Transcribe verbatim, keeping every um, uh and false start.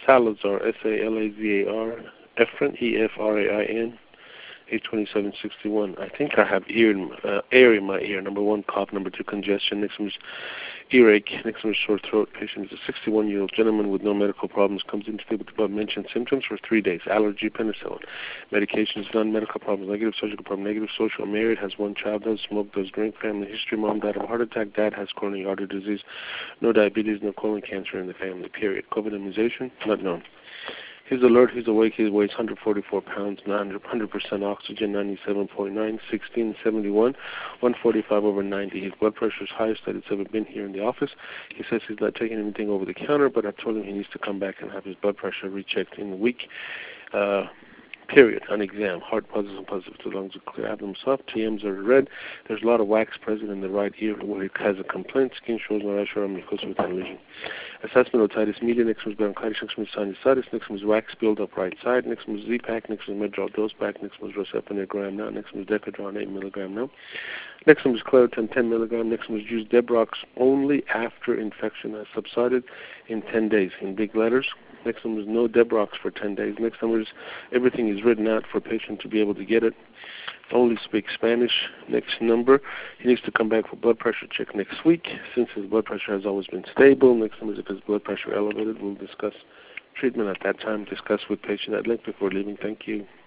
Salazar, S A L A Z A R, Efren, E F R A I N, eight twenty-seven sixty-one. I think I have ear in, uh, air in my ear. Number one, cough. Number two, congestion. Next one is earache. Next one is sore throat. Patient is a sixty-one-year-old gentleman with no medical problems. Comes in today with the above-mentioned symptoms for three days. Allergy, penicillin. Medications, non-medical problems. Negative surgical problem. Negative social. Married, has one child. Does smoke. Does drink. Family history. Mom died of a heart attack. Dad has coronary artery disease. No diabetes. No colon cancer in the family. Period. COVID immunization, not known. He's alert, he's awake, he weighs one hundred forty-four pounds, one hundred percent oxygen, ninety-seven point nine, sixteen seventy-one, one forty-five over ninety. His blood pressure is highest that it's ever been here in the office. He says he's not taking anything over the counter, but I told him he needs to come back and have his blood pressure rechecked in a week. Uh, period, on exam. Heart positive and positive to lungs are clear. Abdomen soft, T Ms are red. There's a lot of wax present in the right ear where it has a complaint. Skin shows no rash or mucosa with lesion. Assessment otitis media. Next one is bronchitis. Next one is sinusitis. Next one is wax build up right side. Next one is Z-Pak. Next one is Medrol dose back. Next one is Rocephin eight gram now. Next one is Decadron eight milligram now. Next one is Claritin ten milligram. Next one is use Debrox only after infection has subsided in ten days in big letters. Next one was no Debrox for ten days. Next one was everything is written out for patient to be able to get it. Only speak Spanish. Next number, he needs to come back for blood pressure check next week since his blood pressure has always been stable. Next number is if his blood pressure elevated. We'll discuss treatment at that time. Discuss with patient at length before leaving. Thank you.